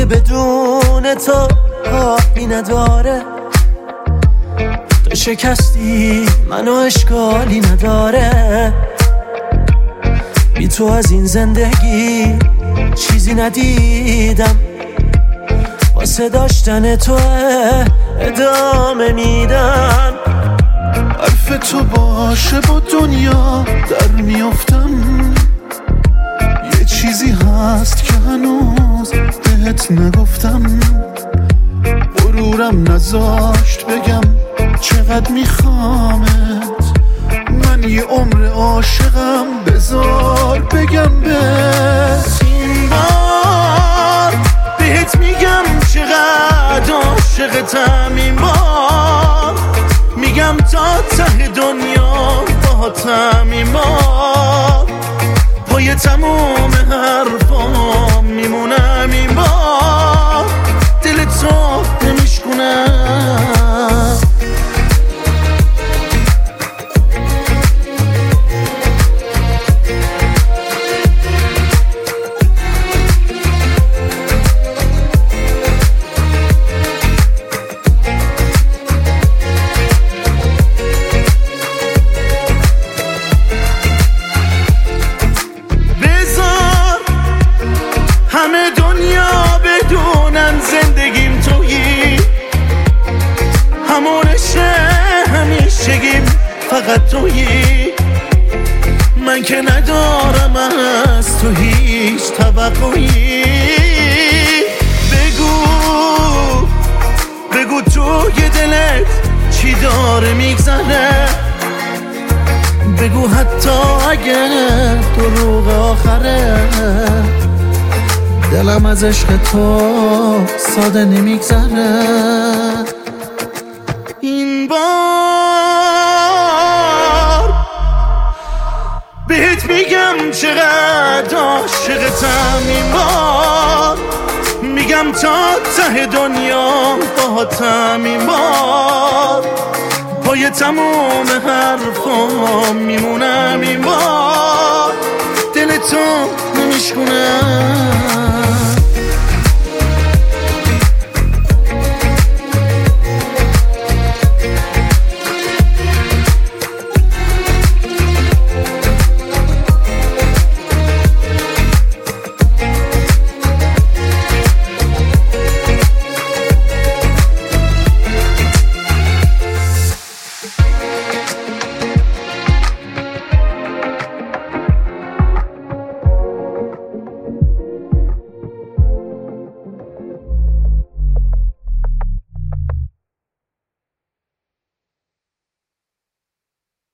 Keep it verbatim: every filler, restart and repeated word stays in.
بدون تو حالی نداره، تو شکستی منو اشکالی نداره، بی تو از این زندگی چیزی ندیدم، واسه داشتن تو ادامه میدم. حرف تو باشه با دنیا در میافتم، یه چیزی هست که هنوز بهت نگفتم، غرورم نذاشت بگم چقدر میخوامت، من یه عمر عاشقم، بذار بگم بهت. این بار بهت میگم چقدر عاشقتم، این بار میگم تا ته دنیا باهاتم، این بار پای تموم حرفام میمونم، این بار دل تو نمیشکنم. همه دنیا بدونن زندگیم تویی، همونشه همیشگیم فقط تویی، من که ندارم از تو هیچ توقعی. بگو بگو توی دلت چی داره میگذره، بگو حتی اگه دروغ آخره، دلم از عشق تو ساده نمیگذره. این بار بهت میگم چقدر عاشقتم، این بار میگم تا ته دنیا باهاتم، این بار پای تموم حرفام میمونم، این بار دل تو نمیشکنم.